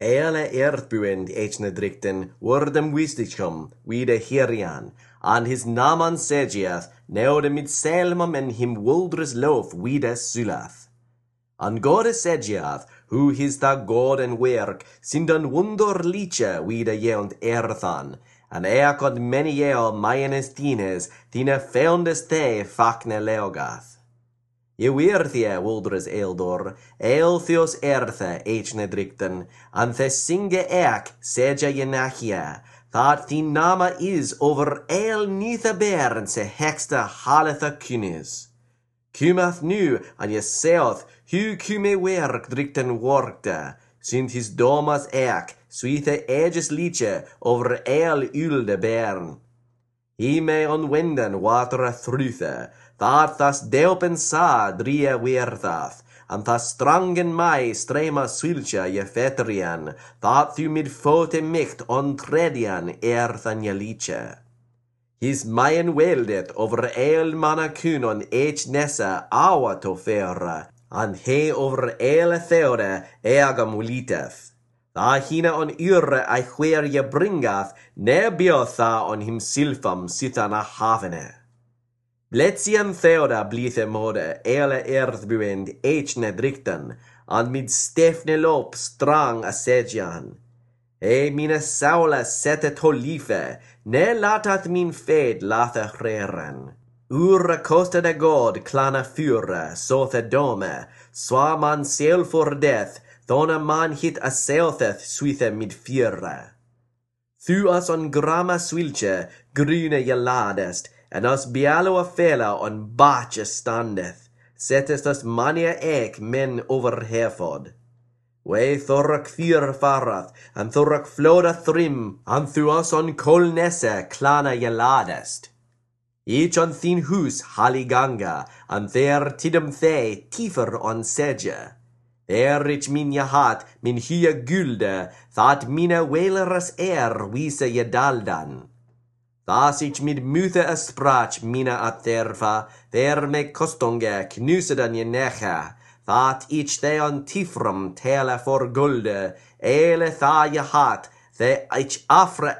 Eile earthbuend drikten wordem wistichum, wide herian, and his naman segiath, neode mid selmam en him wuldres lof wide sulath. And God segiath, who his the God and work, sindan wonder liche wide jeunt earthan, and eakod many jeo maienes dine foundes the fakne leogath. Je weerthie wuldres eildor, eilthios erthe drikten, and the singe seja je nachia, that the nama is over eil nitha bern se hexta haletha kunis. Kumath nu an je seoth, hu kume werk drikten workte, sint his domas suithe aegis liche over eil ulde bern. He may on winden water thruthe, that thus delpen sa drie weerthath, and thus strangen mai strema swilcha je veterian, that thu mid fote micht on tredian than je liche. His maien weldet over eil mana kunon nessa awa to ferra, and he over eil theore eagam uliteth. Da hina on ure I where je bringath, ne biotha on him silfam sithana havene. Bletzian theoda blithe mode, eile earthbuend drikten, and mid stefne lop strang asegian. Mine saula sete tolife, ne latat min fed lathe reren. Ura costa de God clana fure, sothe dome, swa man sel for death, thona man hit a seotheth suithe mid fyrre. Thu us on grama swilche, grune je ladest, en us bialo a fela on bache standeth, setest us mania men over herfod. We thorak fyr farath, and thorak floda thrim, and thu us on kolnesse clana je ladest. Each on thin hus haliganga, and there tidum the tifer on seja. There rich min jahat, min hya gulde, that mina weleras wise je daldan. Thas ich mid muthe a sprach mina at therfa, there me kostonge knusedan je necha, that ich the on tifrum tele for gulde, ele tha jahat, the ich afra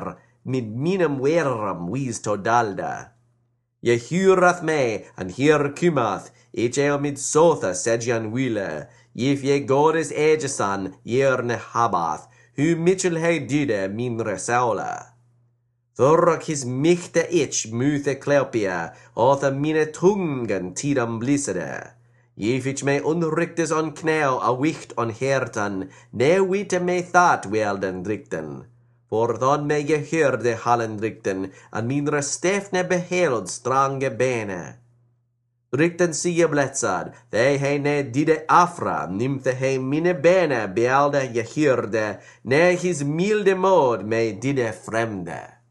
mid minum weram wis to dalda. Je hurath me, and hier kumath, ich mid sotha segian wile, if ye godes aegesan, jerne habath, hu mitchell he dide min resaula. Thorak his michte ich muthe cleopia, otha mine tungen tidam blissede. If ich me unrictes on knäu a wicht on hertan, ne witte me that welden drikten. For thon me je hörde hallen drikten, and minre stefne behelod strange bene. Drikten sie bletsad, they he ne dide afra, nimthe he mine bene bealde je hörde, ne his milde mod me dide fremde.